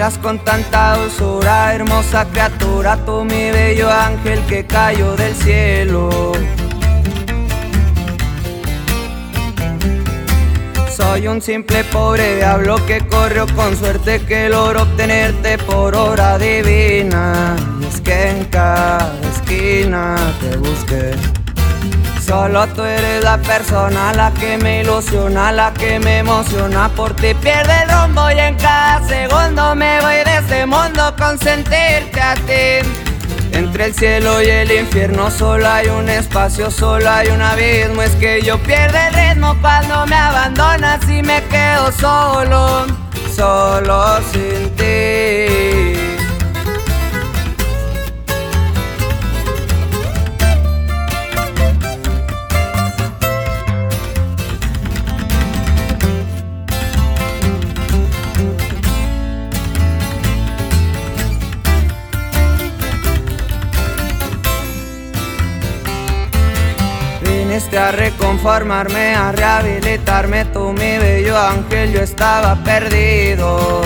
llegas con tanta dulzura, hermosa criatura, tú mi bello ángel que cayó del cielo. Soy un simple pobre diablo que corrió con suerte, que logró obtenerte por obra divina. Y es que en cada esquina te busqué. Solo tú eres la persona, la que me ilusiona, la que me emociona. Por ti pierde el rumbo y en cada segundo me voy de este mundo con sentirte a ti. Entre el cielo y el infierno solo hay un espacio, solo hay un abismo. Es que yo pierdo el ritmo cuando me abandonas y me quedo solo, solo sin ti. Viniste a reconformarme, a rehabilitarme, tú mi bello ángel, yo estaba perdido.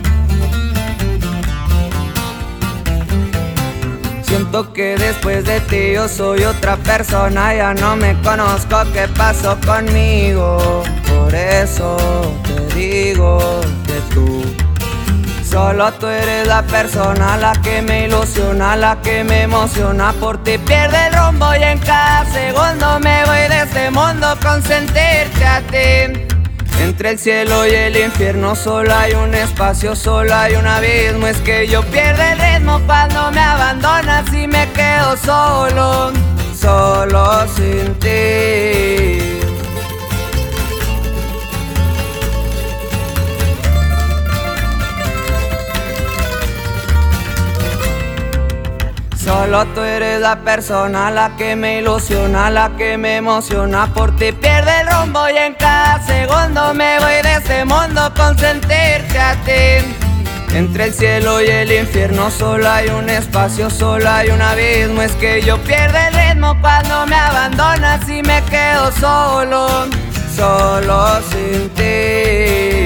Siento que después de ti yo soy otra persona, ya no me conozco, ¿qué pasó conmigo? Por eso te digo que tú, solo tú eres la persona, la que me ilusiona, la que me emociona. Por ti pierde el rumbo y en cada segundo me voy de este mundo con sentirte a ti. Entre el cielo y el infierno solo hay un espacio, solo hay un abismo. Es que yo pierdo el ritmo cuando me abandonas y me quedo solo, solo sin ti. Solo tú eres la persona, la que me ilusiona, la que me emociona. Por ti pierde el rumbo y en cada segundo me voy de este mundo con sentirte a ti. Entre el cielo y el infierno solo hay un espacio, solo hay un abismo. Es que yo pierdo el ritmo cuando me abandonas y me quedo solo, solo sin ti.